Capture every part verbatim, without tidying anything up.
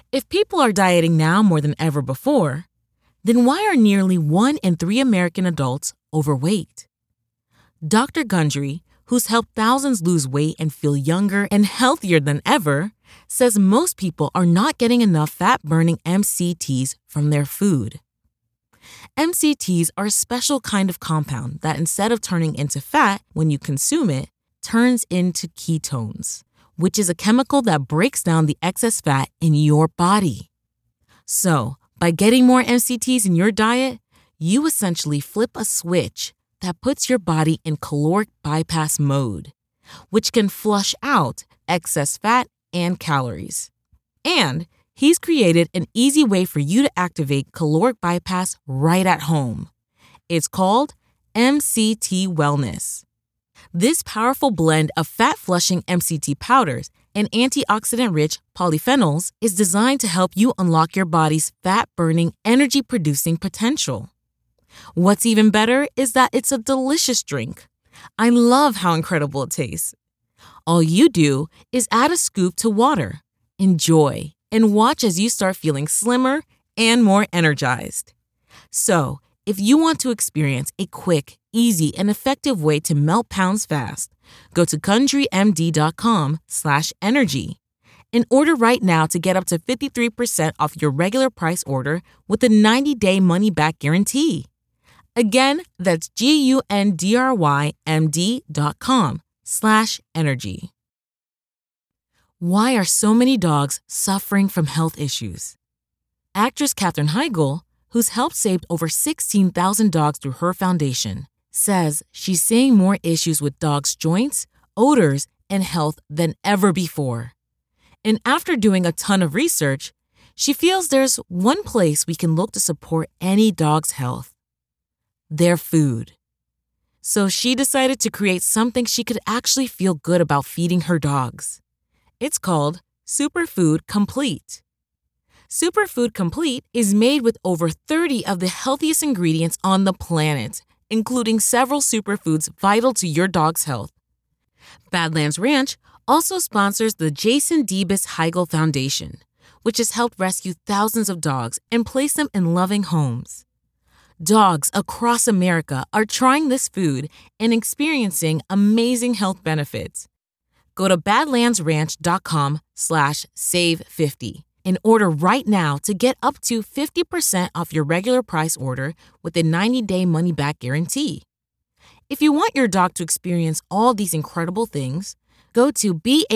If people are dieting now more than ever before, then why are nearly one in three American adults overweight? Doctor Gundry, who's helped thousands lose weight and feel younger and healthier than ever, says most people are not getting enough fat-burning M C Ts from their food. M C Ts are a special kind of compound that, instead of turning into fat when you consume it, turns into ketones, which is a chemical that breaks down the excess fat in your body. So, by getting more M C Ts in your diet, you essentially flip a switch that puts your body in caloric bypass mode, which can flush out excess fat and calories. And he's created an easy way for you to activate caloric bypass right at home. It's called M C T Wellness. This powerful blend of fat-flushing M C T powders and antioxidant-rich polyphenols is designed to help you unlock your body's fat-burning, energy-producing potential. What's even better is that it's a delicious drink. I love how incredible it tastes. All you do is add a scoop to water, enjoy, and watch as you start feeling slimmer and more energized. So, if you want to experience a quick, easy, and effective way to melt pounds fast, go to GundryMD.com slash energy and order right now to get up to fifty-three percent off your regular price order with a ninety-day money-back guarantee. Again, that's G-U-N-D-R-Y-M-D.com slash energy. Why are so many dogs suffering from health issues? Actress Katherine Heigl, who's helped save over sixteen thousand dogs through her foundation, says she's seeing more issues with dogs' joints, odors, and health than ever before. And after doing a ton of research, she feels there's one place we can look to support any dog's health: their food. So she decided to create something she could actually feel good about feeding her dogs. It's called Superfood Complete. Superfood Complete is made with over thirty of the healthiest ingredients on the planet, including several superfoods vital to your dog's health. Badlands Ranch also sponsors the Jason Debus Heigl Foundation, which has helped rescue thousands of dogs and place them in loving homes. Dogs across America are trying this food and experiencing amazing health benefits. Go to badlandsranch.com slash save50. and order right now to get up to fifty percent off your regular price order with a ninety-day money-back guarantee. If you want your dog to experience all these incredible things, go to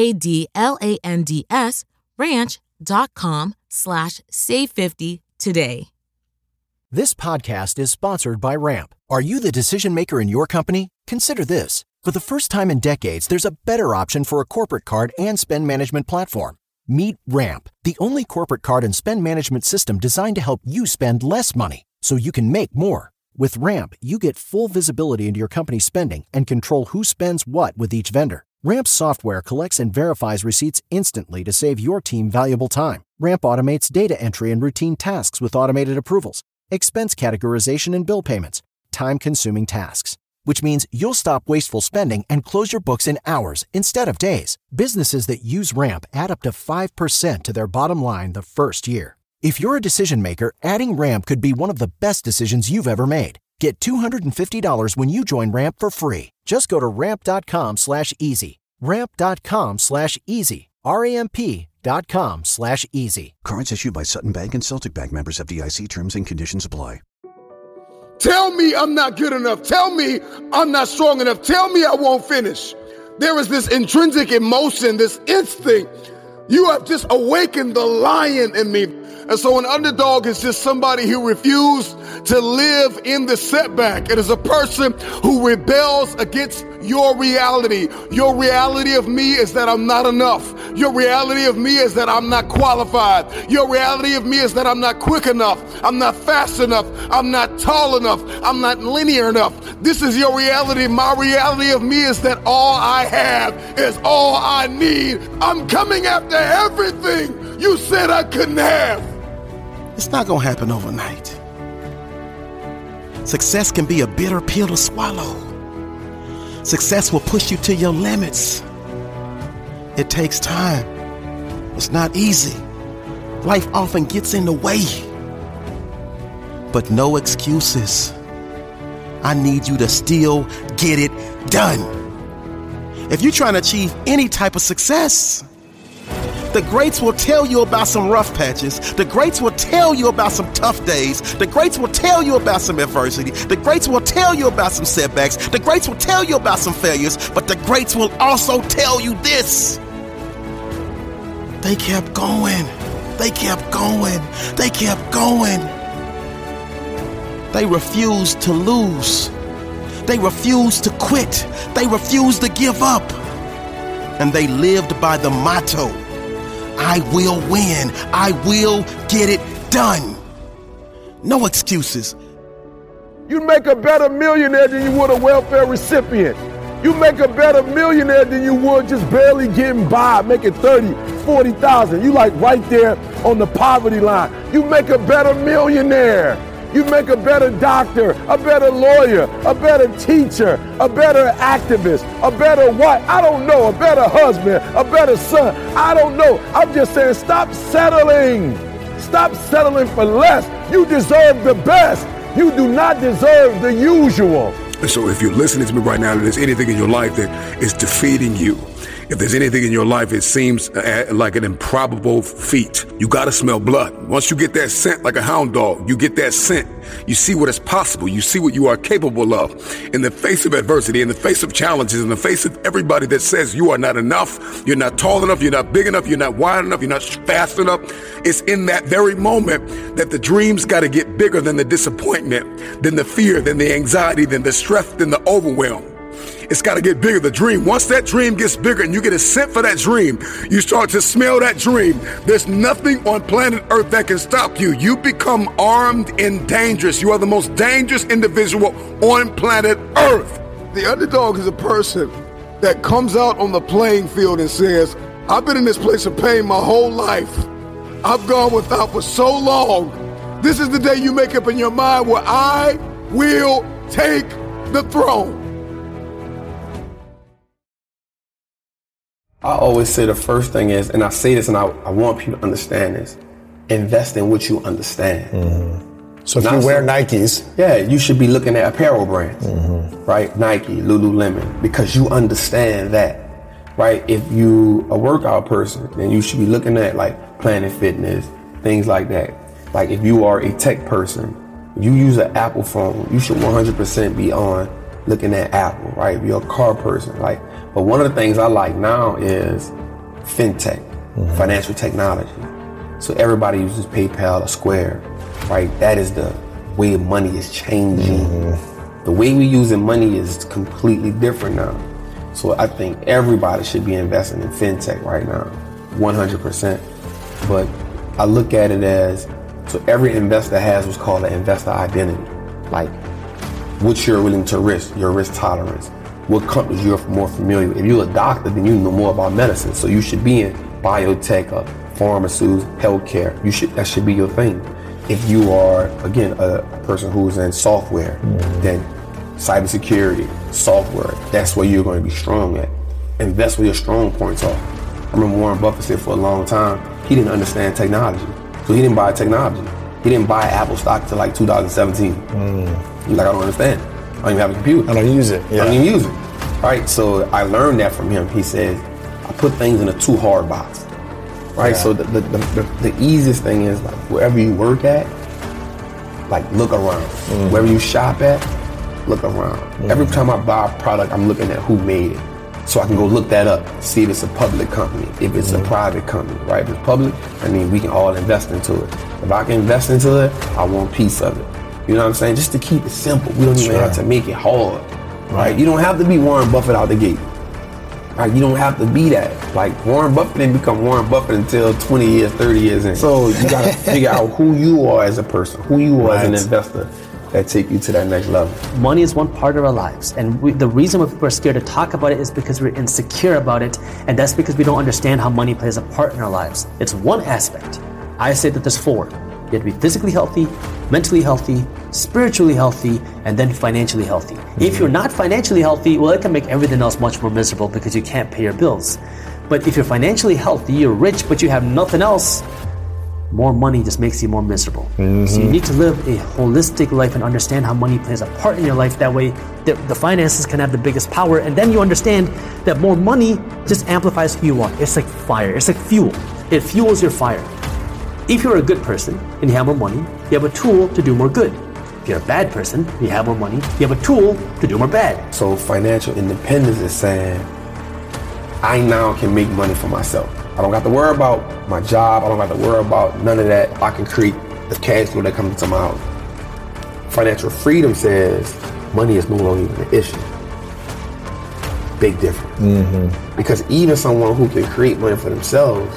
B-A-D-L-A-N-D-S ranch.com slash save 50 today. This podcast is sponsored by Ramp. Are you the decision maker in your company? Consider this. For the first time in decades, there's a better option for a corporate card and spend management platform. Meet Ramp, the only corporate card and spend management system designed to help you spend less money so you can make more. With Ramp, you get full visibility into your company's spending and control who spends what with each vendor. Ramp's software collects and verifies receipts instantly to save your team valuable time. Ramp automates data entry and routine tasks with automated approvals, expense categorization and bill payments, time-consuming tasks. Which means you'll stop wasteful spending and close your books in hours instead of days. Businesses that use Ramp add up to five percent to their bottom line the first year. If you're a decision maker, adding Ramp could be one of the best decisions you've ever made. Get two hundred fifty dollars when you join Ramp for free. Just go to ramp.com slash easy. Ramp.com slash easy. R-A-M-P dot com slash easy. Cards issued by Sutton Bank and Celtic Bank, members of F D I C. Terms and conditions apply. Tell me I'm not good enough. Tell me I'm not strong enough. Tell me I won't finish. There is this intrinsic emotion, this instinct. You have just awakened the lion in me. And so an underdog is just somebody who refused to live in the setback. It is a person who rebels against your reality. Your reality of me is that I'm not enough. Your reality of me is that I'm not qualified. Your reality of me is that I'm not quick enough. I'm not fast enough. I'm not tall enough. I'm not linear enough. This is your reality. My reality of me is that all I have is all I need. I'm coming after everything you said I couldn't have. It's not gonna happen overnight. Success can be a bitter pill to swallow. Success will push you to your limits. It takes time. It's not easy, Life often gets in the way. But no excuses. I need you to still get it done. If you're trying to achieve any type of success, the greats will tell you about some rough patches. The greats will tell you about some tough days. The greats will tell you about some adversity. The greats will tell you about some setbacks. The greats will tell you about some failures. But the greats will also tell you this. They kept going. They kept going. They kept going. They refused to lose. They refused to quit. They refused to give up. And they lived by the motto, I will win. I will get it done. No excuses. You make a better millionaire than you would a welfare recipient. You make a better millionaire than you would just barely getting by, making thirty, forty thousand. You like right there on the poverty line. You make a better millionaire. You make a better doctor, a better lawyer, a better teacher, a better activist, a better wife. I don't know, a better husband, a better son. I don't know. I'm just saying, stop settling. Stop settling for less. You deserve the best. You do not deserve the usual. So if you're listening to me right now and there's anything in your life that is defeating you, if there's anything in your life it seems uh, like an improbable feat, you gotta smell blood. Once you get that scent like a hound dog, you get that scent, you see what is possible, you see what you are capable of. In the face of adversity, in the face of challenges, in the face of everybody that says you are not enough, you're not tall enough, you're not big enough, you're not wide enough, you're not fast enough, it's in that very moment that the dreams gotta get bigger than the disappointment, than the fear, than the anxiety, than the stress, than the overwhelm. It's got to get bigger, the dream. Once that dream gets bigger and you get a scent for that dream, you start to smell that dream. There's nothing on planet Earth that can stop you. You become armed and dangerous. You are the most dangerous individual on planet Earth. The underdog is a person that comes out on the playing field and says, I've been in this place of pain my whole life. I've gone without for so long. This is the day you make up in your mind where I will take the throne. I always say the first thing is, and I say this and I, I want people to understand this, invest in what you understand. Mm-hmm. So if Not you wear so, Nikes. Yeah, you should be looking at apparel brands, mm-hmm. right? Nike, Lululemon, because you understand that, right? If you a workout person, then you should be looking at like Planet Fitness, things like that. Like if you are a tech person, if you use an Apple phone, you should one hundred percent be on looking at Apple, right? If you're a car person, like, but one of the things I like now is fintech, mm-hmm. financial technology. So everybody uses PayPal or Square, right? That is the way money is changing. Mm-hmm. The way we using money is completely different now. So I think everybody should be investing in fintech right now, one hundred percent. But I look at it as, so every investor has what's called an investor identity. Like, what you're willing to risk, your risk tolerance, what companies you're more familiar with. If you're a doctor, then you know more about medicine. So you should be in biotech, or pharmaceuticals, healthcare. You should, that should be your thing. If you are, again, a person who's in software, mm-hmm. then cybersecurity, software, that's where you're going to be strong at. And that's where your strong points are. I remember Warren Buffett said for a long time, he didn't understand technology. So he didn't buy technology. He didn't buy Apple stock till like two thousand seventeen. Mm. He's like, I don't understand. I don't even have a computer. I don't use it. Yeah. I don't even use it. Right? So I learned that from him. He says, I put things in a too hard box. Right? Yeah. So the the, the the the easiest thing is like wherever you work at, like look around. Mm. Wherever you shop at, look around. Mm. Every time I buy a product, I'm looking at who made it. So I can go look that up, see if it's a public company, if it's mm-hmm. a private company, right? If it's public, I mean, we can all invest into it. If I can invest into it, I want a piece of it. You know what I'm saying? Just to keep it simple. We don't even sure. have to make it hard, right? right? You don't have to be Warren Buffett out the gate. Right? You don't have to be that. Like Warren Buffett didn't become Warren Buffett until twenty years, thirty years in. So you gotta figure out who you are as a person, who you are right. as an investor. That take you to that next level. Money is one part of our lives, and we, the reason we're scared to talk about it is because we're insecure about it, and that's because we don't understand how money plays a part in our lives. It's one aspect. I say that there's four. You have to be physically healthy, mentally healthy, spiritually healthy, and then financially healthy. Mm-hmm. If you're not financially healthy, well, it can make everything else much more miserable because you can't pay your bills. But if you're financially healthy, you're rich, but you have nothing else, more money just makes you more miserable. Mm-hmm. So you need to live a holistic life and understand how money plays a part in your life. That way the, the finances can have the biggest power, and then you understand that more money just amplifies who you are. It's like fire, it's like fuel. It fuels your fire. If you're a good person and you have more money, you have a tool to do more good. If you're a bad person, you have more money, you have a tool to do more bad. So financial independence is saying, I now can make money for myself. I don't got to worry about my job. I don't got to worry about none of that. I can create the cash flow that comes into my house. Financial freedom says money is no longer even an issue. Big difference. Mm-hmm. Because even someone who can create money for themselves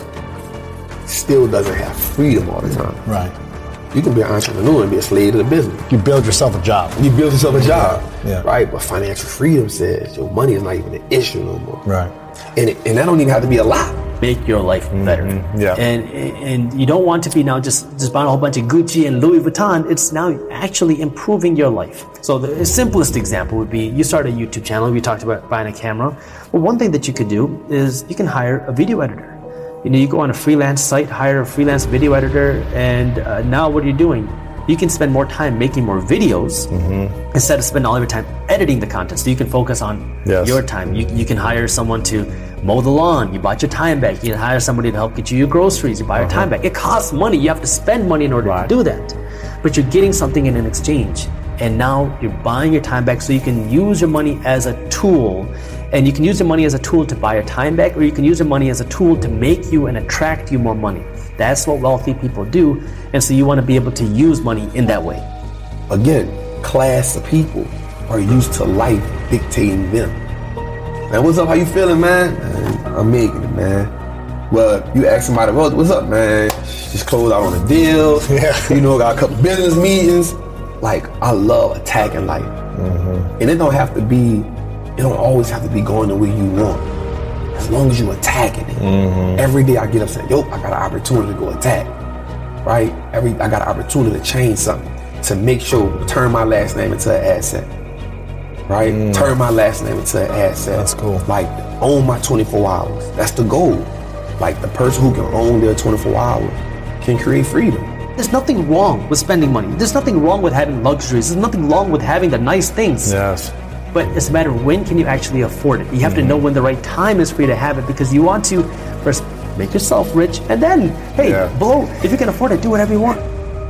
still doesn't have freedom all the time. Right. You can be an entrepreneur and be a slave to the business. You build yourself a job. You build yourself a job, yeah. right? But financial freedom says your money is not even an issue no more. Right. And it, and that don't even have to be a lot. Make your life better. Mm-hmm. Yeah. And and you don't want to be now just, just buying a whole bunch of Gucci and Louis Vuitton. It's now actually improving your life. So the simplest example would be you start a YouTube channel. We talked about buying a camera. Well, one thing that you could do is you can hire a video editor. You know, you go on a freelance site, hire a freelance video editor, and uh, now what are you doing? You can spend more time making more videos mm-hmm. instead of spending all of your time editing the content. So you can focus on yes. your time. You, you can hire someone to mow the lawn. You bought your time back. You can hire somebody to help get you your groceries. You buy your uh-huh. time back. It costs money. You have to spend money in order right. to do that. But you're getting something in an exchange. And now you're buying your time back so you can use your money as a tool. And you can use your money as a tool to buy your time back, or you can use your money as a tool to make you and attract you more money. That's what wealthy people do. And so you want to be able to use money in that way. Again, class of people are used to life dictating them. Man, what's up? How you feeling, man? Man, I'm making it, man. Well, you ask somebody, well, what's up, man? Just closed out on a deal. Yeah. You know, got a couple business meetings. Like, I love attacking life. Mm-hmm. And it don't have to be, it don't always have to be going the way you want. As long as you attacking it. Mm-hmm. Every day I get up saying, yo, I got an opportunity to go attack. Right? Every I got an opportunity to change something. To make sure, turn my last name into an asset. Right? Mm. Turn my last name into an asset. That's cool. Like, own my twenty-four hours. That's the goal. Like, the person who can own their twenty-four hours can create freedom. There's nothing wrong with spending money. There's nothing wrong with having luxuries. There's nothing wrong with having the nice things. Yes. But it's a matter of when can you actually afford it. You have mm-hmm. to know when the right time is for you to have it, because you want to first make yourself rich, and then, hey, yeah. below, if you can afford it, do whatever you want.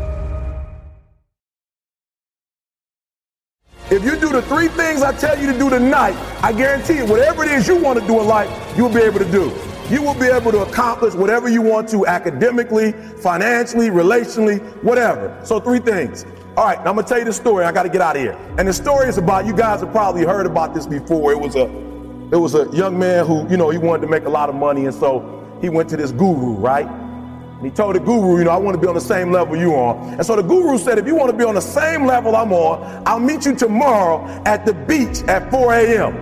If you do the three things I tell you to do tonight, I guarantee you, whatever it is you want to do in life, you'll be able to do. You will be able to accomplish whatever you want to academically, financially, relationally, whatever. So three things. All right, now I'm gonna tell you the story. I got to get out of here. And the story is about, you guys have probably heard about this before. It was a, it was a young man who, you know, he wanted to make a lot of money, and so he went to this guru, right? And he told the guru, you know, I want to be on the same level you on. And so the guru said, if you want to be on the same level I'm on, I'll meet you tomorrow at the beach at four a.m.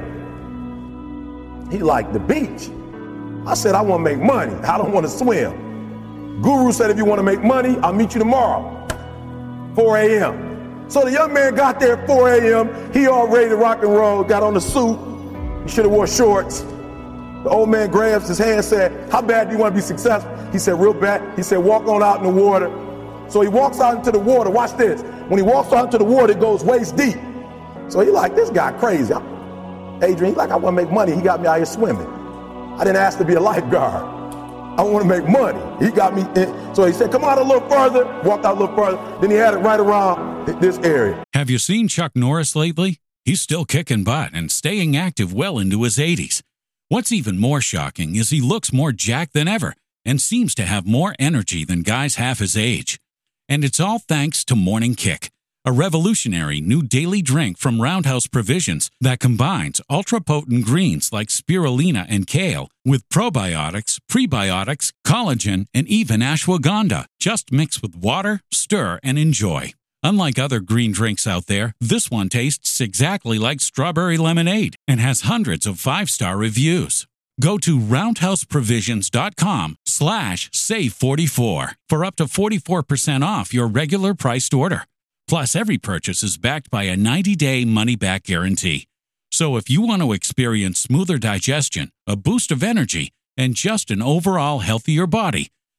He liked the beach. I said, I want to make money. I don't want to swim. Guru said, if you want to make money, I'll meet you tomorrow, four a.m. So the young man got there at four a.m. He all ready to rock and roll, got on the suit. He should have wore shorts. The old man grabs his hand and said, how bad do you want to be successful? He said, real bad. He said, walk on out in the water. So he walks out into the water. Watch this. When he walks out into the water, it goes waist deep. So he like, this guy crazy. Adrian, he like, I want to make money. He got me out here swimming. I didn't ask to be a lifeguard. I want to make money. He got me in. So he said, come out a little further. Walked out a little further. Then he had it right around this area. Have you seen Chuck Norris lately? He's still kicking butt and staying active well into his eighties. What's even more shocking is he looks more jacked than ever and seems to have more energy than guys half his age. And it's all thanks to Morning Kick, a revolutionary new daily drink from Roundhouse Provisions that combines ultra-potent greens like spirulina and kale with probiotics, prebiotics, collagen, and even ashwagandha. Just mix with water, stir, and enjoy. Unlike other green drinks out there, this one tastes exactly like strawberry lemonade and has hundreds of five-star reviews. Go to roundhouseprovisions.com slash save44 for up to forty-four percent off your regular priced order. Plus, every purchase is backed by a ninety-day money-back guarantee. So if you want to experience smoother digestion, a boost of energy, and just an overall healthier body,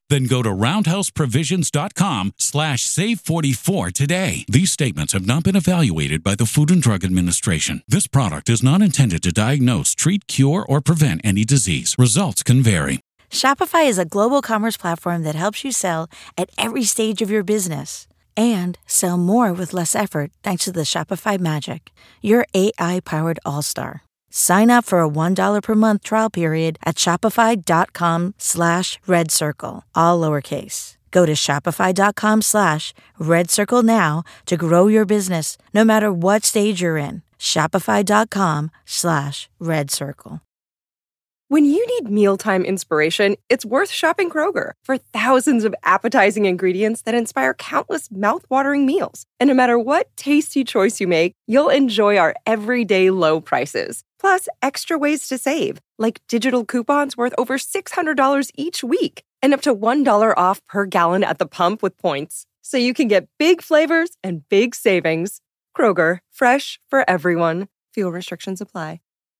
Then go to roundhouseprovisions.com slash save forty-four today. These statements have not been evaluated by the Food and Drug Administration. This product is not intended to diagnose, treat, cure, or prevent any disease. Results can vary. Shopify is a global commerce platform that helps you sell at every stage of your business and sell more with less effort thanks to the Shopify Magic, your A I-powered all-star. Sign up for a one dollar per month trial period at shopify.com slash red circle, all lowercase. Go to shopify.com slash red circle now to grow your business no matter what stage you're in. Shopify.com slash red circle. When you need mealtime inspiration, it's worth shopping Kroger for thousands of appetizing ingredients that inspire countless mouthwatering meals. And no matter what tasty choice you make, you'll enjoy our everyday low prices. Plus, extra ways to save, like digital coupons worth over six hundred dollars each week and up to one dollar off per gallon at the pump with points. So you can get big flavors and big savings. Kroger, fresh for everyone. Fuel restrictions apply.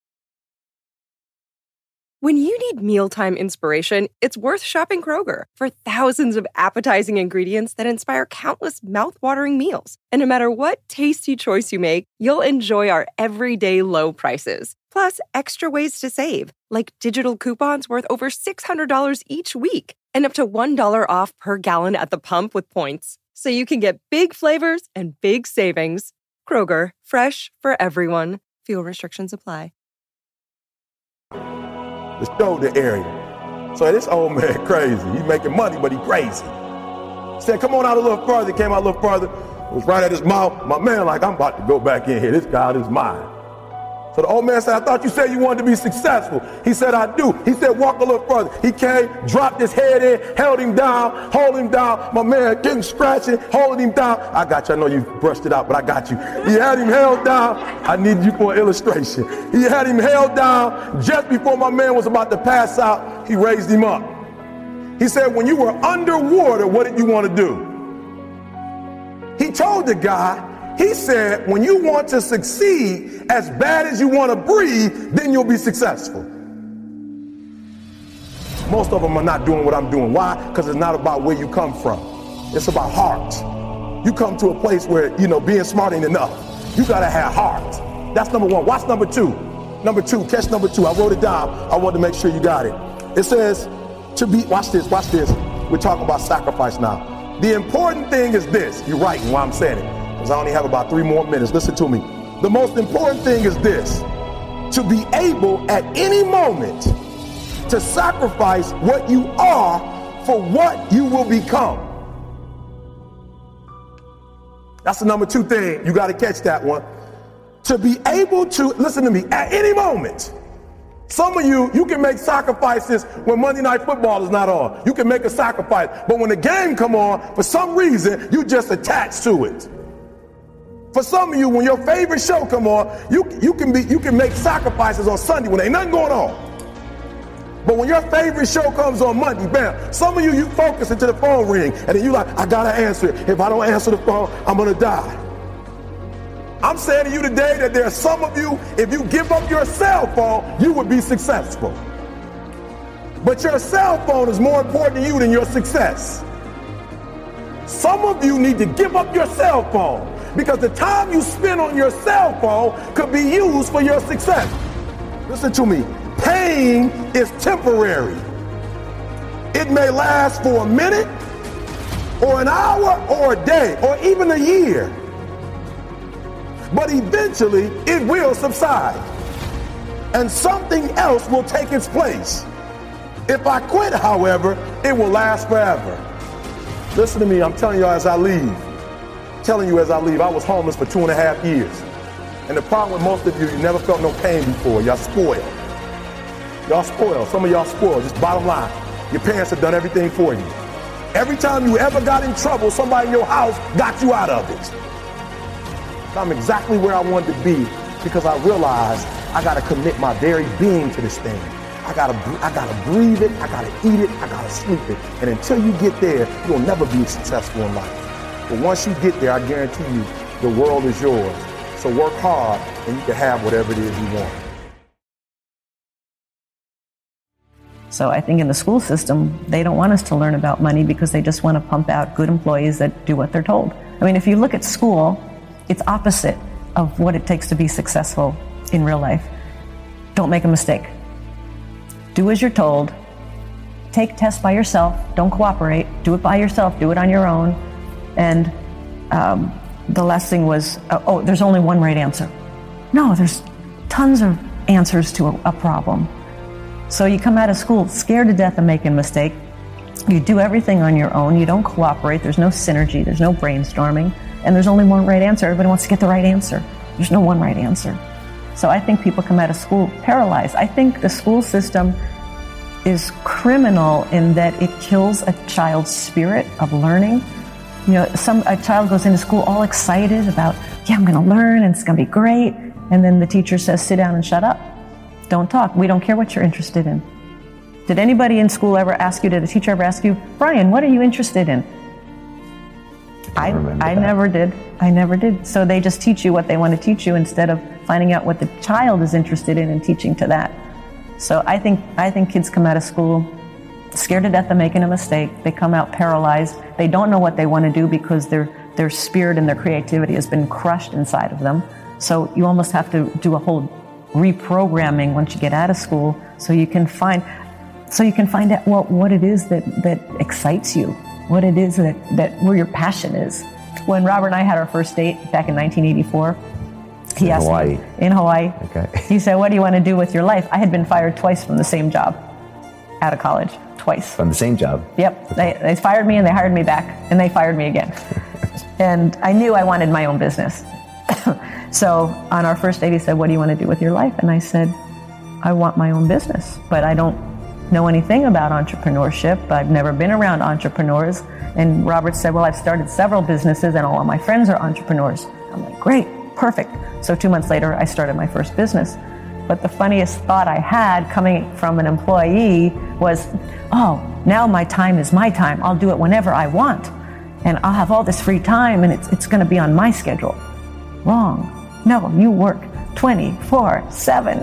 When you need mealtime inspiration, it's worth shopping Kroger for thousands of appetizing ingredients that inspire countless mouthwatering meals. And no matter what tasty choice you make, you'll enjoy our everyday low prices. Plus, extra ways to save, like digital coupons worth over six hundred dollars each week and up to one dollar off per gallon at the pump with points. So you can get big flavors and big savings. Kroger, fresh for everyone. Fuel restrictions apply. The shoulder area. So this old man crazy. He making money, but he crazy. Said, come on out a little further. Came out a little further. It was right at his mouth. My man like, I'm about to go back in here. This guy is mine. So the old man said, I thought you said you wanted to be successful. He said, I do. He said, walk a little further. He came, dropped his head in, held him down, hold him down. My man getting scratching, holding him down. I got you. I know you brushed it out, but I got you. He had him held down. I need you for an illustration. He had him held down. Just before my man was about to pass out, he raised him up. He said, when you were underwater, what did you want to do? He told the guy, he said, when you want to succeed as bad as you want to breathe, then you'll be successful. Most of them are not doing what I'm doing. Why? Because it's not about where you come from. It's about heart. You come to a place where, you know, being smart ain't enough. You got to have heart. That's number one. Watch number two. Number two, catch number two. I wrote it down. I want to make sure you got it. It says to be, watch this, watch this. We're talking about sacrifice now. The important thing is this. You're right in why I'm saying it. Because I only have about three more minutes. Listen to me. The most important thing is this: to be able at any moment to sacrifice what you are for what you will become. That's the number two thing. You got to catch that one. To be able to, listen to me, at any moment. Some of you, you can make sacrifices when Monday Night Football is not on. You can make a sacrifice. But when the game come on, for some reason, you just attach to it. For some of you, when your favorite show come on, you, you can be you can make sacrifices on Sunday when ain't nothing going on. But when your favorite show comes on Monday, bam, some of you, you focus until the phone ring, and then you like, I gotta answer it. If I don't answer the phone, I'm gonna die. I'm saying to you today that there are some of you, if you give up your cell phone, you would be successful. But your cell phone is more important to you than your success. Some of you need to give up your cell phone, because the time you spend on your cell phone could be used for your success. Listen to me. Pain is temporary. It may last for a minute, or an hour, or a day, or even a year. But eventually, it will subside, and something else will take its place. If I quit, however, it will last forever. Listen to me. I'm telling you as I leave. telling you as I leave, I was homeless for two and a half years. And the problem with most of you, you never felt no pain before. Y'all spoiled. Y'all spoiled. Some of y'all spoiled. Just bottom line. Your parents have done everything for you. Every time you ever got in trouble, somebody in your house got you out of it. I'm exactly where I wanted to be because I realized I got to commit my very being to this thing. I gotta, I gotta breathe it, I gotta eat it, I gotta sleep it. And until you get there, you'll never be successful in life. But once you get there, I guarantee you, the world is yours. So work hard and you can have whatever it is you want. So I think in the school system, they don't want us to learn about money because they just want to pump out good employees that do what they're told. I mean, if you look at school, it's opposite of what it takes to be successful in real life. Don't make a mistake. Do as you're told. Take tests by yourself. Don't cooperate. Do it by yourself. Do it on your own. And um, the last thing was, uh, oh, there's only one right answer. No, there's tons of answers to a, a problem. So you come out of school scared to death of making a mistake. You do everything on your own. You don't cooperate. There's no synergy. There's no brainstorming. And there's only one right answer. Everybody wants to get the right answer. There's no one right answer. So I think people come out of school paralyzed. I think the school system is criminal in that it kills a child's spirit of learning. You know, some a child goes into school all excited about, yeah, I'm going to learn and it's going to be great. And then the teacher says, sit down and shut up. Don't talk. We don't care what you're interested in. Did anybody in school ever ask you, did a teacher ever ask you, Brian, what are you interested in? I, I, I never did. I never did. So they just teach you what they want to teach you instead of finding out what the child is interested in and teaching to that. So I think I think kids come out of school scared to death of making a mistake. They come out paralyzed. They don't know what they want to do because their their spirit and their creativity has been crushed inside of them. So you almost have to do a whole reprogramming once you get out of school so you can find so you can find out what, what it is that, that excites you, what it is that, that where your passion is. When Robert and I had our first date back in nineteen eighty-four, he in asked Hawaii. me, in Hawaii, okay. He said, what do you want to do with your life? I had been fired twice from the same job out of college, twice. From the same job? Yep, they, they fired me and they hired me back and they fired me again. And I knew I wanted my own business. So on our first date, he said, what do you want to do with your life? And I said, I want my own business, but I don't know anything about entrepreneurship. I've never been around entrepreneurs. And Robert said, well, I've started several businesses and all of my friends are entrepreneurs. I'm like, great, perfect. So two months later, I started my first business. But the funniest thought I had coming from an employee was, oh, now my time is my time. I'll do it whenever I want. And I'll have all this free time and it's, it's going to be on my schedule. Wrong. No, you work twenty-four seven.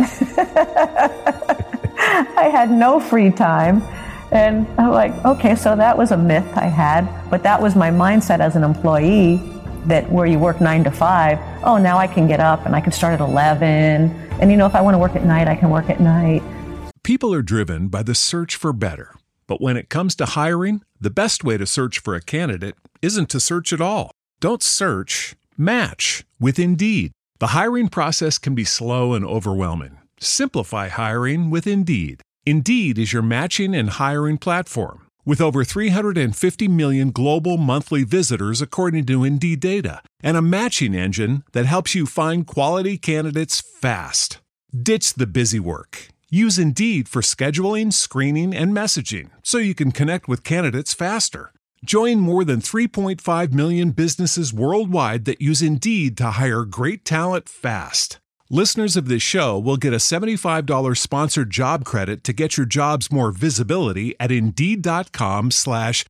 I had no free time. And I'm like, okay, so that was a myth I had. But that was my mindset as an employee, that where you work nine to five, oh, now I can get up and I can start at eleven. And you know, if I want to work at night, I can work at night. People are driven by the search for better. But when it comes to hiring, the best way to search for a candidate isn't to search at all. Don't search, match with Indeed. The hiring process can be slow and overwhelming. Simplify hiring with Indeed. Indeed is your matching and hiring platform. With over three hundred fifty million global monthly visitors according to Indeed data, and a matching engine that helps you find quality candidates fast. Ditch the busy work. Use Indeed for scheduling, screening, and messaging so you can connect with candidates faster. Join more than three point five million businesses worldwide that use Indeed to hire great talent fast. Listeners of this show will get a seventy-five dollars sponsored job credit to get your jobs more visibility at Indeed.com slash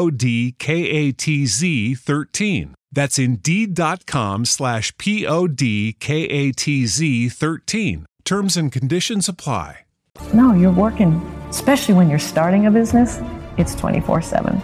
P-O-D-K-A-T-Z 13. That's Indeed.com slash P-O-D-K-A-T-Z 13. Terms and conditions apply. No, you're working, especially when you're starting a business, it's twenty-four seven.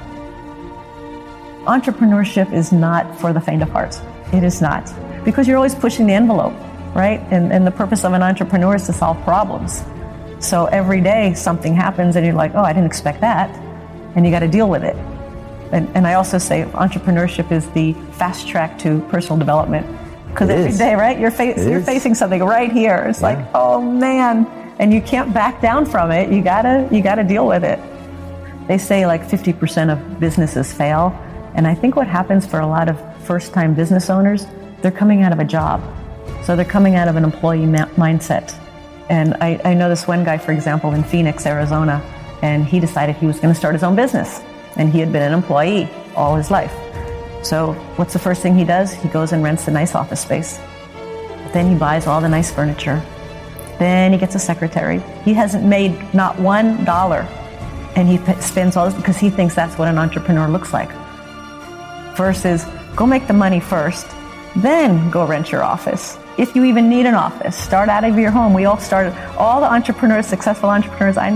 Entrepreneurship is not for the faint of heart. It is not. Because you're always pushing the envelope, right? And, and the purpose of an entrepreneur is to solve problems. So every day something happens and you're like, oh, I didn't expect that. And you got to deal with it. And, and I also say entrepreneurship is the fast track to personal development. Because every day, right, you're, fa- you're facing something right here. It's yeah. like, oh man, and you can't back down from it. You gotta, you gotta deal with it. They say like fifty percent of businesses fail. And I think what happens for a lot of first-time business owners, they're coming out of a job. So they're coming out of an employee ma- mindset. And I, I know this one guy, for example, in Phoenix, Arizona, and he decided he was going to start his own business. And he had been an employee all his life. So what's the first thing he does? He goes and rents a nice office space. Then he buys all the nice furniture. Then he gets a secretary. He hasn't made not one dollar. And he p- spends all this because he thinks that's what an entrepreneur looks like. Versus, go make the money first, then go rent your office. If you even need an office, start out of your home. We all started, all the entrepreneurs, successful entrepreneurs I know,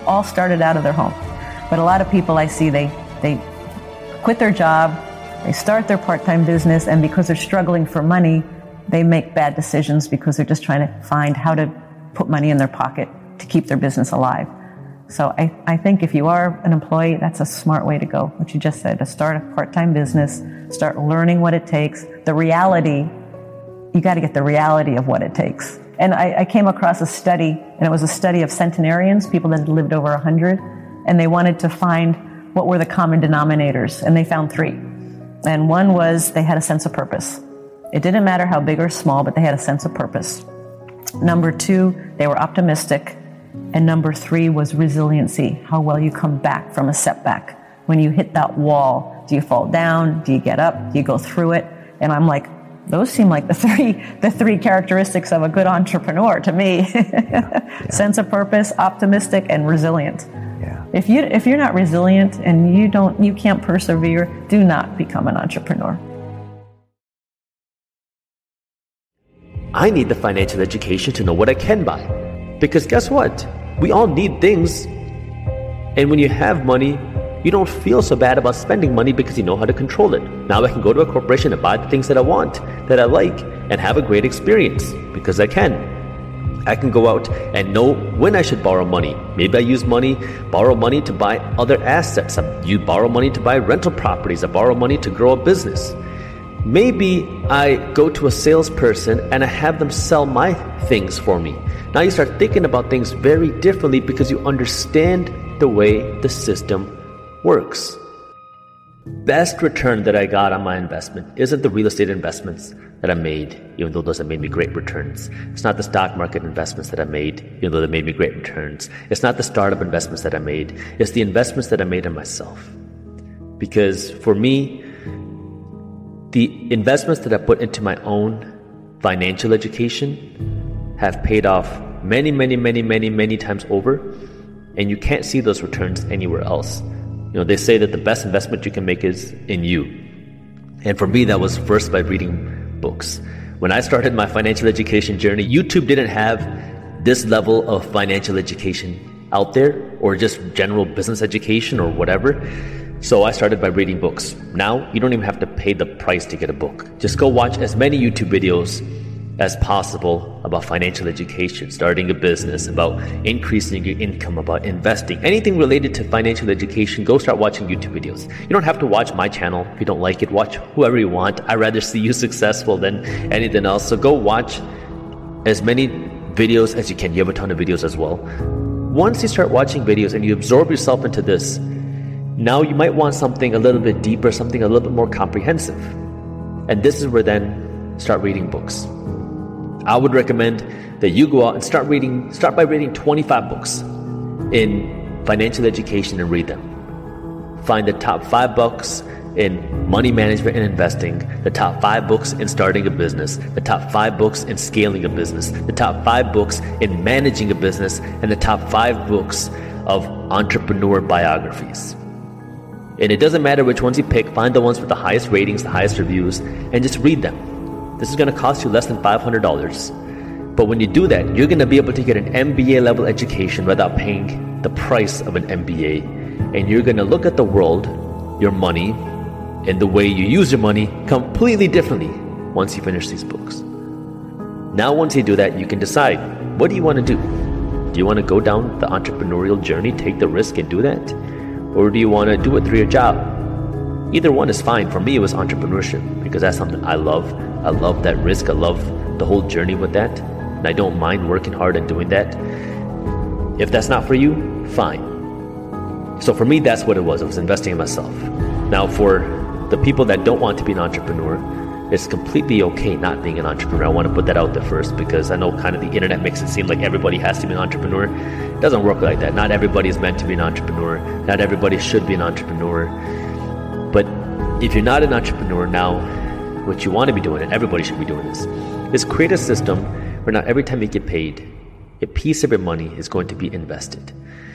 all started out of their home. But a lot of people I see, they, they quit their job, they start their part-time business, and because they're struggling for money, they make bad decisions because they're just trying to find how to put money in their pocket to keep their business alive. So I, I think if you are an employee, that's a smart way to go. What you just said, to start a part-time business, start learning what it takes, the reality, you got to get the reality of what it takes. And I, I came across a study, and it was a study of centenarians, people that had lived over one hundred, and they wanted to find what were the common denominators, and they found three. And one was they had a sense of purpose. It didn't matter how big or small, but they had a sense of purpose. Number two, they were optimistic. And number three was resiliency, how well you come back from a setback. When you hit that wall, do you fall down? Do you get up? Do you go through it? And I'm like, those seem like the three the three characteristics of a good entrepreneur to me. Yeah. Sense of purpose, optimistic, and resilient. Yeah. If you if you're not resilient and you don't you can't persevere, do not become an entrepreneur. I need the financial education to know what I can buy. Because guess what? We all need things. And when you have money, you don't feel so bad about spending money because you know how to control it. Now I can go to a corporation and buy the things that I want, that I like, and have a great experience because I can. I can go out and know when I should borrow money. Maybe I use money, borrow money to buy other assets. You borrow money to buy rental properties. I borrow money to grow a business. Maybe I go to a salesperson and I have them sell my things for me. Now you start thinking about things very differently because you understand the way the system works. Best return that I got on my investment isn't the real estate investments that I made, even though those have made me great returns. It's not the stock market investments that I made, even though they made me great returns. It's not the startup investments that I made. It's the investments that I made in myself. Because for me, the investments that I put into my own financial education have paid off many, many, many, many, many times over, and you can't see those returns anywhere else. You know, they say that the best investment you can make is in you. And for me, that was first by reading books. When I started my financial education journey, YouTube didn't have this level of financial education out there, or just general business education or whatever. So I started by reading books. Now, you don't even have to pay the price to get a book. Just go watch as many YouTube videos as possible about financial education, starting a business, about increasing your income, about investing. Anything related to financial education, go start watching YouTube videos. You don't have to watch my channel. If you don't like it, watch whoever you want. I'd rather see you successful than anything else. So go watch as many videos as you can. You have a ton of videos as well. Once you start watching videos and you absorb yourself into this, now you might want something a little bit deeper, something a little bit more comprehensive. And this is where then start reading books. I would recommend that you go out and start reading, start by reading twenty-five books in financial education and read them. Find the top five books in money management and investing, the top five books in starting a business, the top five books in scaling a business, the top five books in managing a business, and the top five books of entrepreneur biographies. And it doesn't matter which ones you pick, find the ones with the highest ratings, the highest reviews, and just read them. This is going to cost you less than five hundred dollars. But when you do that, you're going to be able to get an M B A level education without paying the price of an M B A. And you're going to look at the world, your money, and the way you use your money completely differently once you finish these books. Now, once you do that, you can decide, what do you want to do? Do you want to go down the entrepreneurial journey, take the risk and do that? Or do you want to do it through your job? Either one is fine. For me, it was entrepreneurship because that's something I love. I love that risk. I love the whole journey with that. And I don't mind working hard and doing that. If that's not for you, fine. So for me, that's what it was. It was investing in myself. Now, for the people that don't want to be an entrepreneur, it's completely okay not being an entrepreneur. I want to put that out there first because I know kind of the internet makes it seem like everybody has to be an entrepreneur. It doesn't work like that. Not everybody is meant to be an entrepreneur. Not everybody should be an entrepreneur. But if you're not an entrepreneur now, what you want to be doing, and everybody should be doing this, is create a system where now every time you get paid, a piece of your money is going to be invested.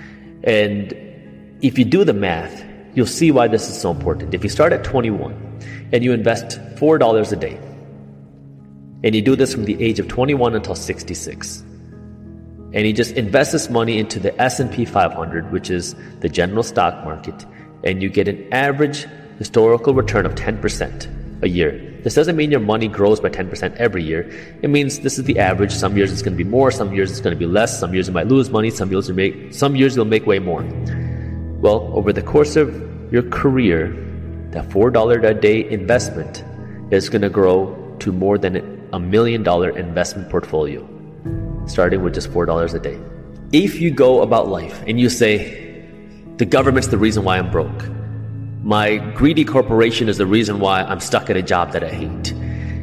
And if you do the math, you'll see why this is so important. If you start at twenty-one and you invest four dollars a day, and you do this from the age of twenty-one until sixty-six, and he just invests this money into the S and P five hundred, which is the general stock market, and you get an average historical return of ten percent a year. This doesn't mean your money grows by ten percent every year. It means this is the average. Some years it's going to be more, some years it's going to be less, some years you might lose money, some years you make, some years you'll make way more. Well, over the course of your career, that four dollars a day investment is going to grow to more than a million dollar investment portfolio, starting with just four dollars a day. If you go about life and you say, the government's the reason why I'm broke, my greedy corporation is the reason why I'm stuck at a job that I hate,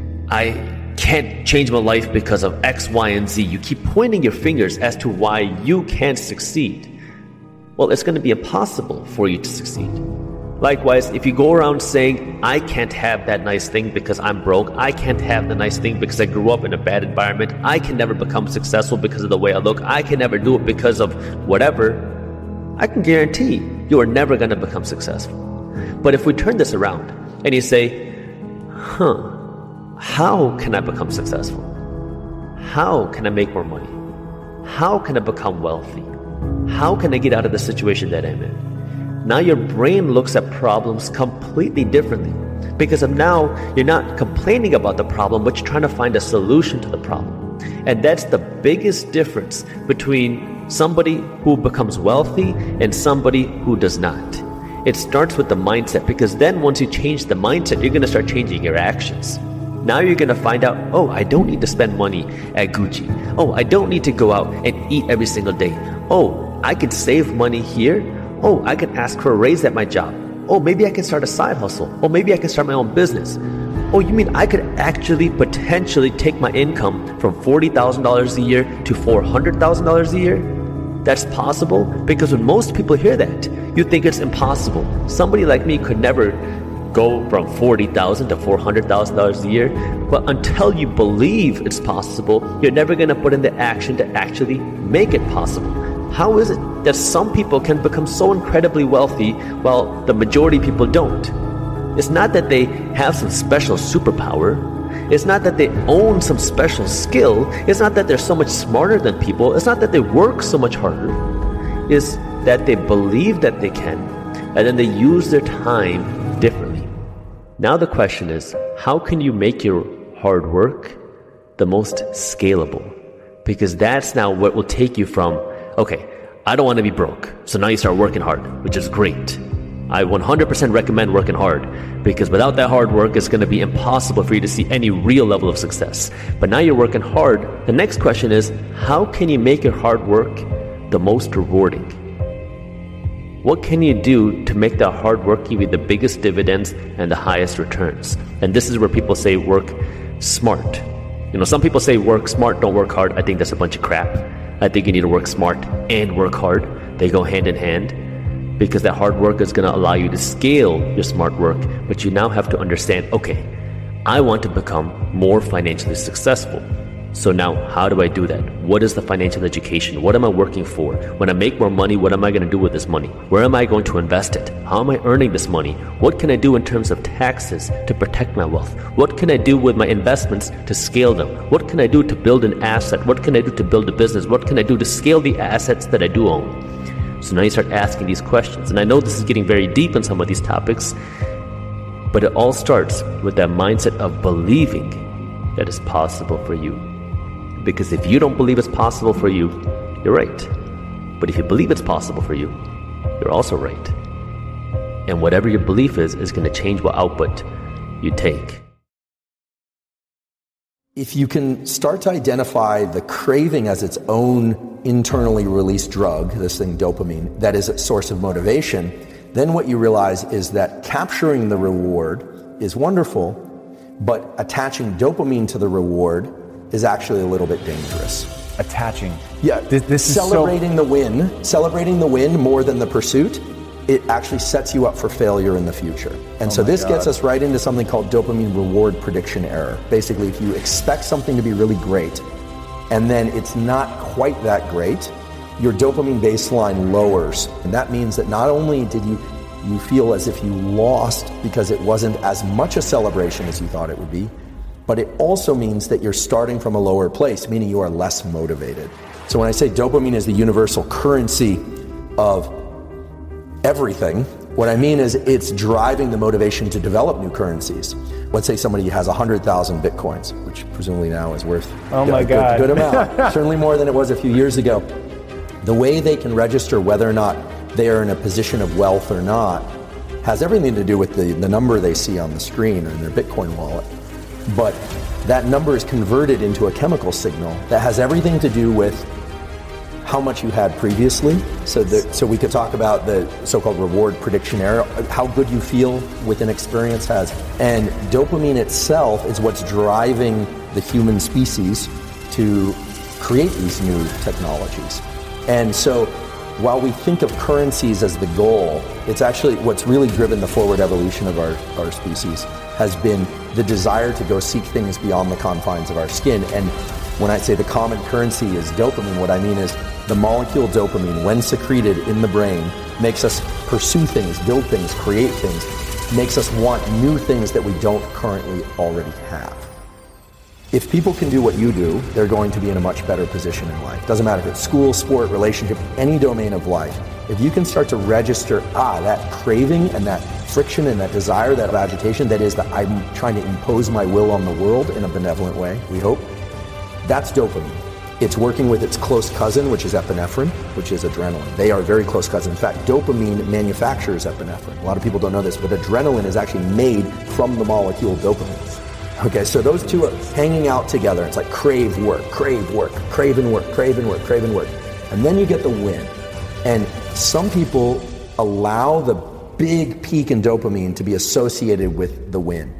I can't change my life because of X, Y, and Z. You keep pointing your fingers as to why you can't succeed. Well, it's going to be impossible for you to succeed. Likewise, if you go around saying, I can't have that nice thing because I'm broke, I can't have the nice thing because I grew up in a bad environment, I can never become successful because of the way I look, I can never do it because of whatever, I can guarantee you are never going to become successful. But if we turn this around and you say, huh, how can I become successful? How can I make more money? How can I become wealthy? How can I get out of the situation that I'm in? Now your brain looks at problems completely differently, because of now you're not complaining about the problem, but you're trying to find a solution to the problem. And that's the biggest difference between somebody who becomes wealthy and somebody who does not. It starts with the mindset, because then once you change the mindset, you're going to start changing your actions. Now you're going to find out, oh, I don't need to spend money at Gucci. Oh, I don't need to go out and eat every single day. Oh, I can save money here. Oh, I can ask for a raise at my job. Oh, maybe I can start a side hustle. Oh, maybe I can start my own business. Oh, you mean I could actually potentially take my income from forty thousand dollars a year to four hundred thousand dollars a year? That's possible, because when most people hear that, you think it's impossible. Somebody like me could never go from forty thousand dollars to four hundred thousand dollars a year. But until you believe it's possible, you're never going to put in the action to actually make it possible. How is it that some people can become so incredibly wealthy while the majority of people don't? It's not that they have some special superpower. It's not that they own some special skill. It's not that they're so much smarter than people. It's not that they work so much harder. It's that they believe that they can, and then they use their time differently. Now the question is, how can you make your hard work the most scalable? Because that's now what will take you from, okay, I don't want to be broke. So now you start working hard, which is great. I one hundred percent recommend working hard, because without that hard work, it's going to be impossible for you to see any real level of success. But now you're working hard. The next question is, how can you make your hard work the most rewarding? What can you do to make that hard work give you the biggest dividends and the highest returns? And this is where people say work smart. You know, some people say work smart, don't work hard. I think that's a bunch of crap. I think you need to work smart and work hard. They go hand in hand, because that hard work is going to allow you to scale your smart work. But you now have to understand, okay, I want to become more financially successful. So now, how do I do that? What is the financial education? What am I working for? When I make more money, what am I going to do with this money? Where am I going to invest it? How am I earning this money? What can I do in terms of taxes to protect my wealth? What can I do with my investments to scale them? What can I do to build an asset? What can I do to build a business? What can I do to scale the assets that I do own? So now you start asking these questions. And I know this is getting very deep in some of these topics, but it all starts with that mindset of believing that it's possible for you. Because if you don't believe it's possible for you, you're right. But if you believe it's possible for you, you're also right. And whatever your belief is, is going to change what output you take. If you can start to identify the craving as its own internally released drug, this thing dopamine, that is a source of motivation, then what you realize is that capturing the reward is wonderful, but attaching dopamine to the reward is actually a little bit dangerous. Attaching. Yeah, this, this is celebrating so... the win, celebrating the win more than the pursuit, it actually sets you up for failure in the future. And oh so this God. gets us right into something called dopamine reward prediction error. Basically, if you expect something to be really great, and then it's not quite that great, your dopamine baseline lowers. And that means that not only did you you feel as if you lost because it wasn't as much a celebration as you thought it would be, but it also means that you're starting from a lower place, meaning you are less motivated. So when I say dopamine is the universal currency of everything, what I mean is it's driving the motivation to develop new currencies. Let's say somebody has one hundred thousand bitcoins, which presumably now is worth oh my a God. good, good amount, certainly more than it was a few years ago. The way they can register whether or not they are in a position of wealth or not has everything to do with the, the number they see on the screen or in their Bitcoin wallet. But that number is converted into a chemical signal that has everything to do with how much you had previously. So that, so we could talk about the so-called reward prediction error, how good you feel with an experience has. And dopamine itself is what's driving the human species to create these new technologies. And so while we think of currencies as the goal, it's actually what's really driven the forward evolution of our, our species has been the desire to go seek things beyond the confines of our skin. And when I say the common currency is dopamine, what I mean is the molecule dopamine, when secreted in the brain, makes us pursue things, build things, create things, makes us want new things that we don't currently already have. If people can do what you do, they're going to be in a much better position in life. Doesn't matter if it's school, sport, relationship, any domain of life. If you can start to register, ah, that craving and that friction and that desire, that agitation, that is that I'm trying to impose my will on the world in a benevolent way, we hope, that's dopamine. It's working with its close cousin, which is epinephrine, which is adrenaline. They are very close cousins. In fact, dopamine manufactures epinephrine. A lot of people don't know this, but adrenaline is actually made from the molecule dopamine. Okay, so those two are hanging out together. It's like crave work, crave work, crave and work, crave and work, crave and work. And then you get the win. And some people allow the big peak in dopamine to be associated with the win.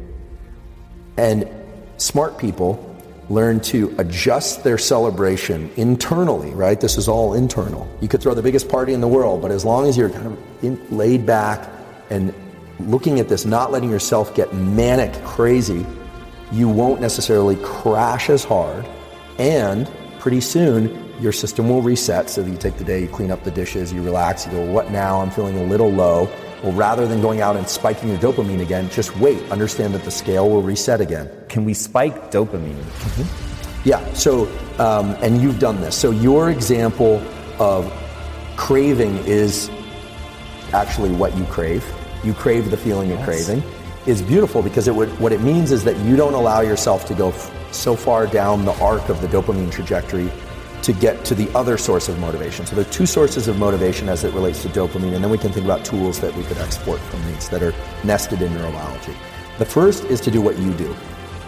And smart people learn to adjust their celebration internally, right? This is all internal. You could throw the biggest party in the world, but as long as you're kind of in, laid back and looking at this, not letting yourself get manic crazy, you won't necessarily crash as hard, and pretty soon your system will reset. So that you take the day, you clean up the dishes, you relax, you go, what now? I'm feeling a little low. Well, rather than going out and spiking your dopamine again, just wait. Understand that the scale will reset again. Can we spike dopamine? Mm-hmm. Yeah, so, um, and you've done this. So your example of craving is actually what you crave. You crave the feeling of yes. craving. Is beautiful because it would, what it means is that you don't allow yourself to go f- so far down the arc of the dopamine trajectory to get to the other source of motivation. So there are two sources of motivation as it relates to dopamine, and then we can think about tools that we could export from these that are nested in neurobiology. The first is to do what you do,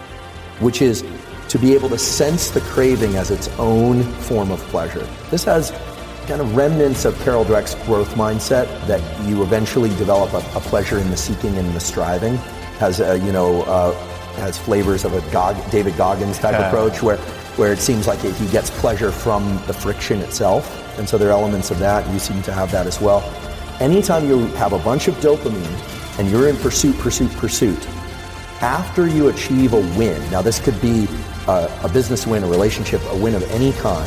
which is to be able to sense the craving as its own form of pleasure. This has kind of remnants of Carol Dweck's growth mindset, that you eventually develop a, a pleasure in the seeking and the striving. Has a, you know, uh, has flavors of a Gog, David Goggins type yeah. approach where, where it seems like he gets pleasure from the friction itself. And so there are elements of that. You seem to have that as well. Anytime you have a bunch of dopamine and you're in pursuit, pursuit, pursuit, after you achieve a win, now this could be a, a business win, a relationship, a win of any kind,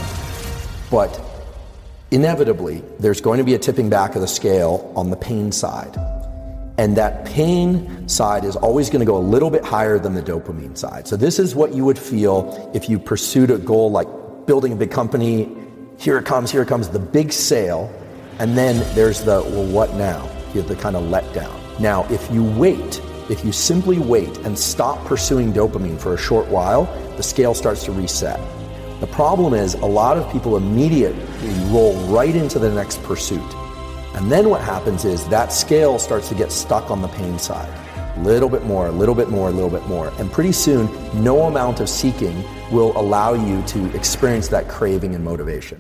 but inevitably, there's going to be a tipping back of the scale on the pain side. And that pain side is always going to go a little bit higher than the dopamine side. So this is what you would feel if you pursued a goal like building a big company. Here it comes, here it comes, the big sale. And then there's the, well, what now? You have the kind of letdown. Now, if you wait, if you simply wait and stop pursuing dopamine for a short while, the scale starts to reset. The problem is a lot of people immediately roll right into the next pursuit. And then what happens is that scale starts to get stuck on the pain side. A little bit more, a little bit more, a little bit more. And pretty soon, no amount of seeking will allow you to experience that craving and motivation.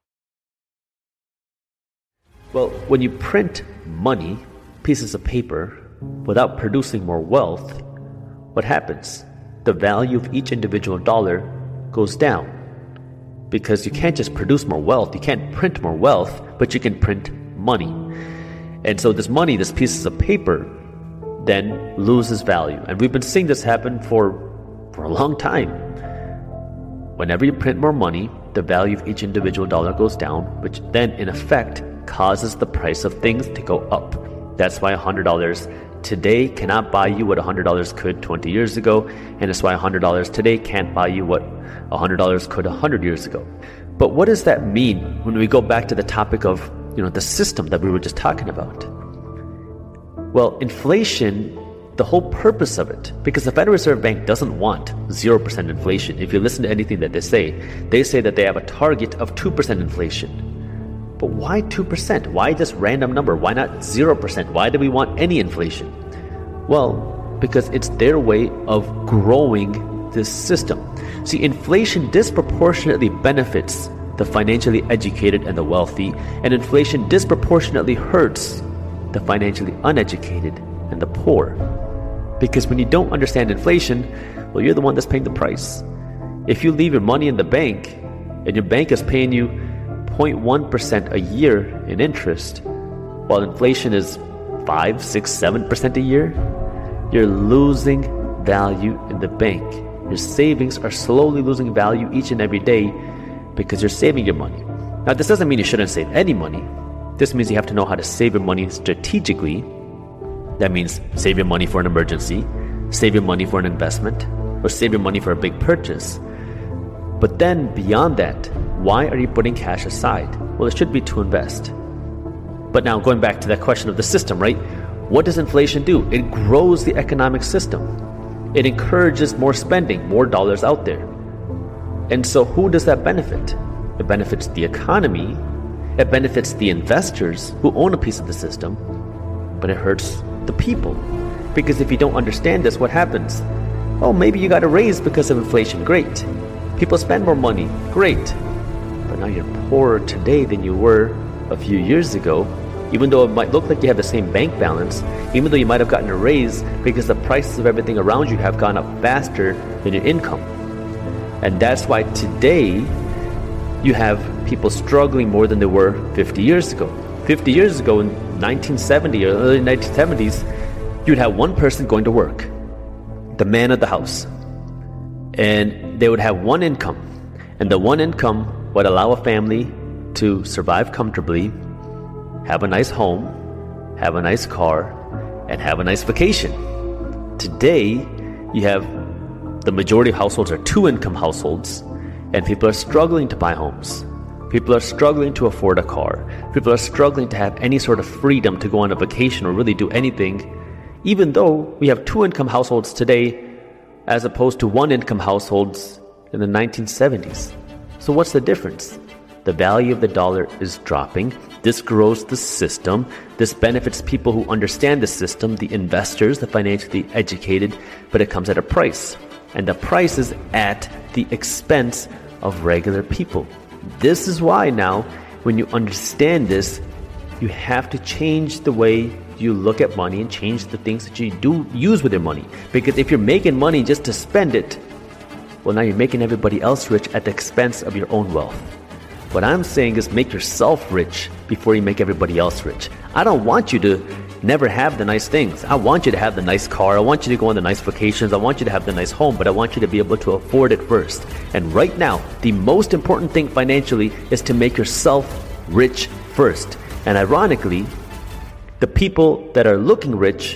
Well, when you print money, pieces of paper, without producing more wealth, what happens? The value of each individual dollar goes down. Because you can't just produce more wealth, you can't print more wealth, but you can print money. And so this money, this pieces of paper, then loses value. And we've been seeing this happen for, for a long time. Whenever you print more money, the value of each individual dollar goes down, which then in effect causes the price of things to go up. That's why one hundred dollars today cannot buy you what one hundred dollars could twenty years ago, and that's why one hundred dollars today can't buy you what one hundred dollars could one hundred years ago. But what does that mean when we go back to the topic of, you know, the system that we were just talking about? Well, inflation, the whole purpose of it, because the Federal Reserve Bank doesn't want zero percent inflation. If you listen to anything that they say, they say that they have a target of two percent inflation. But why two percent? Why this random number? Why not zero percent? Why do we want any inflation? Well, because it's their way of growing this system. See, inflation disproportionately benefits the financially educated and the wealthy, and inflation disproportionately hurts the financially uneducated and the poor. Because when you don't understand inflation, well, you're the one that's paying the price. If you leave your money in the bank and your bank is paying you zero point one percent a year in interest, while inflation is five, six, seven percent a year, you're losing value in the bank. Your savings are slowly losing value each and every day because you're saving your money. Now, this doesn't mean you shouldn't save any money. This means you have to know how to save your money strategically. That means save your money for an emergency, save your money for an investment, or save your money for a big purchase. But then beyond that, why are you putting cash aside? Well, it should be to invest. But now going back to that question of the system, right? What does inflation do? It grows the economic system. It encourages more spending, more dollars out there. And so who does that benefit? It benefits the economy. It benefits the investors who own a piece of the system. But it hurts the people. Because if you don't understand this, what happens? Oh, maybe you got a raise because of inflation. Great. People spend more money. Great. But now you're poorer today than you were a few years ago, even though it might look like you have the same bank balance, even though you might have gotten a raise because the prices of everything around you have gone up faster than your income. And that's why today you have people struggling more than they were fifty years ago. fifty years ago, in nineteen seventy or early nineteen seventies, you'd have one person going to work, the man of the house. And they would have one income. And the one income would allow a family to survive comfortably, have a nice home, have a nice car, and have a nice vacation. Today, you have the majority of households are two-income households, and people are struggling to buy homes. People are struggling to afford a car. People are struggling to have any sort of freedom to go on a vacation or really do anything, even though we have two-income households today as opposed to one-income households in the nineteen seventies. So what's the difference? The value of the dollar is dropping. This grows the system. This benefits people who understand the system, the investors, the financially educated, but it comes at a price. And the price is at the expense of regular people. This is why now, when you understand this, you have to change the way you look at money and change the things that you do use with your money. Because if you're making money just to spend it, well, now you're making everybody else rich at the expense of your own wealth. What I'm saying is make yourself rich before you make everybody else rich. I don't want you to never have the nice things. I want you to have the nice car. I want you to go on the nice vacations. I want you to have the nice home, but I want you to be able to afford it first. And right now, the most important thing financially is to make yourself rich first. And ironically, the people that are looking rich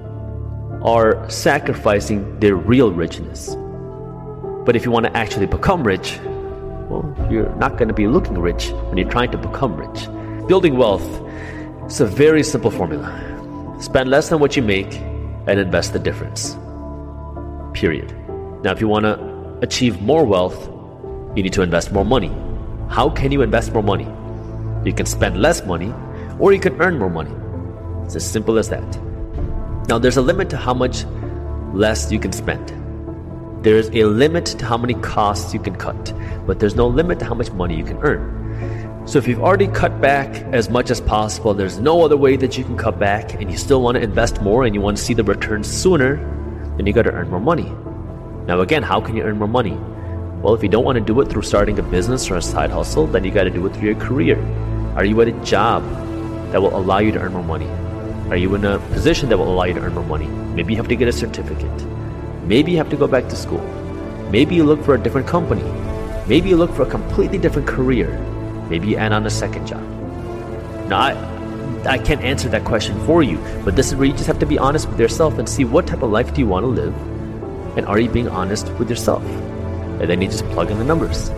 are sacrificing their real richness. But if you want to actually become rich, well, you're not going to be looking rich when you're trying to become rich. Building wealth, it's a very simple formula. Spend less than what you make and invest the difference. Period. Now, if you want to achieve more wealth, you need to invest more money. How can you invest more money? You can spend less money or you can earn more money. It's as simple as that. Now, there's a limit to how much less you can spend. There's a limit to how many costs you can cut, but there's no limit to how much money you can earn. So if you've already cut back as much as possible, there's no other way that you can cut back, and you still want to invest more and you want to see the returns sooner, then you got to earn more money. Now again, how can you earn more money? Well, if you don't want to do it through starting a business or a side hustle, then you got to do it through your career. Are you at a job that will allow you to earn more money? Are you in a position that will allow you to earn more money? Maybe you have to get a certificate. Maybe you have to go back to school. Maybe you look for a different company. Maybe you look for a completely different career. Maybe you add on a second job. Now, I, I can't answer that question for you. But this is where you just have to be honest with yourself and see what type of life do you want to live, and are you being honest with yourself? And then you just plug in the numbers.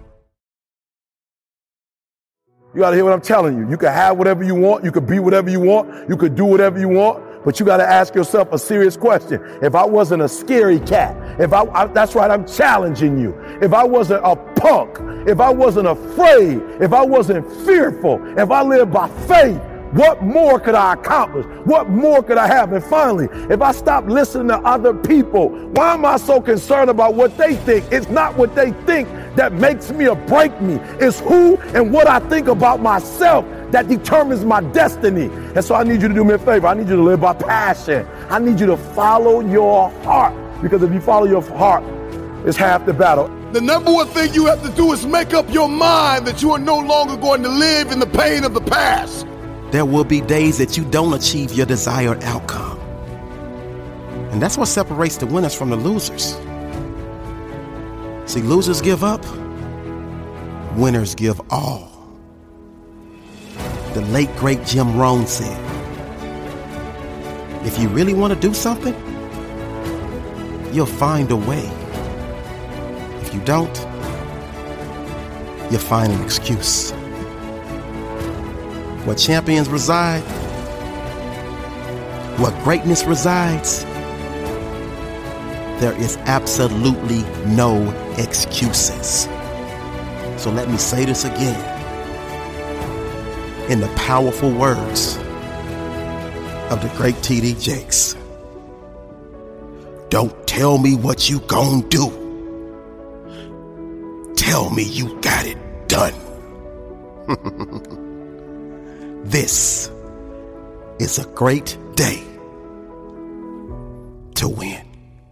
You got to hear what I'm telling you. You can have whatever you want. You can be whatever you want. You could do whatever you want. But you got to ask yourself a serious question. If I wasn't a scary cat, if I, I, that's right, I'm challenging you. If I wasn't a punk, if I wasn't afraid, if I wasn't fearful, if I lived by faith, what more could I accomplish? What more could I have? And finally, if I stop listening to other people, why am I so concerned about what they think? It's not what they think that makes me or break me. It's who and what I think about myself that determines my destiny. And so I need you to do me a favor. I need you to live by passion. I need you to follow your heart, because if you follow your heart, it's half the battle. The number one thing you have to do is make up your mind that you are no longer going to live in the pain of the past. There will be days that you don't achieve your desired outcome. And that's what separates the winners from the losers. See, losers give up, winners give all. The late, great Jim Rohn said, if you really want to do something, you'll find a way. If you don't, you'll find an excuse. Where champions reside, where greatness resides, there is absolutely no excuses. So let me say this again, in the powerful words of the great T D Jakes. Don't tell me what you gon' do. Tell me you got it done. This is a great day to win.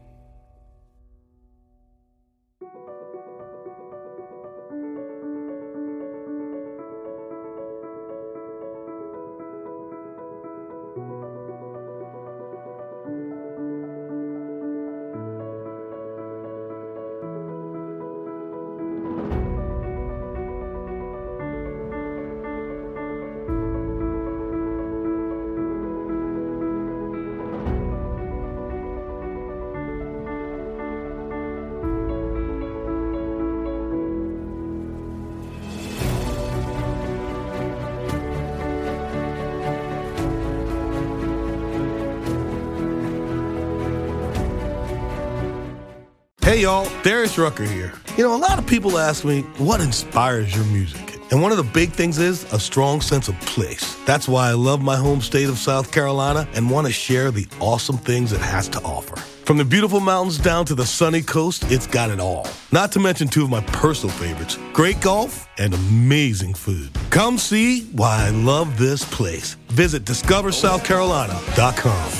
Hey y'all, Darius Rucker here. You know, a lot of people ask me, what inspires your music? And one of the big things is a strong sense of place. That's why I love my home state of South Carolina and want to share the awesome things it has to offer. From the beautiful mountains down to the sunny coast, it's got it all. Not to mention two of my personal favorites, great golf and amazing food. Come see why I love this place. Visit discover south carolina dot com.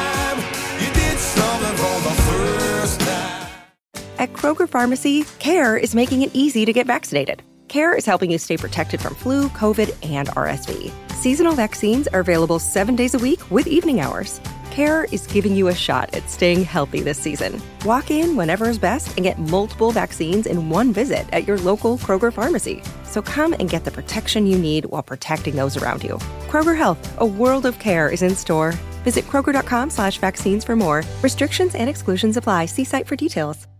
At Kroger Pharmacy, CARE is making it easy to get vaccinated. CARE is helping you stay protected from flu, COVID, and R S V. Seasonal vaccines are available seven days a week with evening hours. CARE is giving you a shot at staying healthy this season. Walk in whenever is best and get multiple vaccines in one visit at your local Kroger Pharmacy. So come and get the protection you need while protecting those around you. Kroger Health, a world of care, is in store. Visit Kroger.com slash vaccines for more. Restrictions and exclusions apply. See site for details.